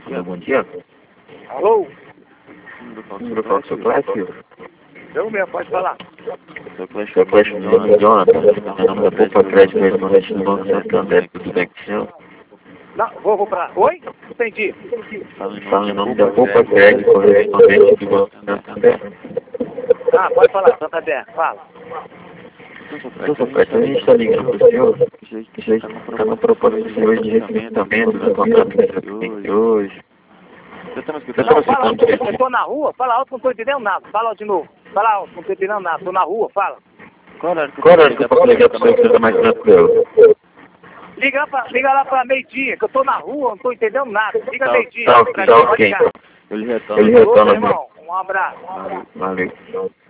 Bom dia. Alô? Número qual que é o seu Clécio? Eu mesmo, pode falar. Seu Clécio, meu nome é Jonathan. Meu nome é Poupa Crédito, correspondente do Banco Santander. Tudo bem com o senhor? Não, vou pra... Oi? Entendi. Fala em nome da Poupa Crédito, correspondente do Banco Santander. Ah, pode falar, Santander, fala. Seu Clécio, a gente está ligando para o senhor. A gente está com proposta do senhor de refinanciamento do contrato que você tem hoje. Não, fala alto, eu tô na rua, fala alto, não tô entendendo nada. Fala alto de novo. Fala alto, não tô entendendo nada. Tô na rua, fala. Qual horário que eu posso ligar para o senhor que você está mais tranquilo? Liga lá pra meio-dia, que eu tô na rua, não tô entendendo nada. Liga meio-dia. Tá ok, então. Ele retorna. Ô, meu irmão, um abraço. Valeu.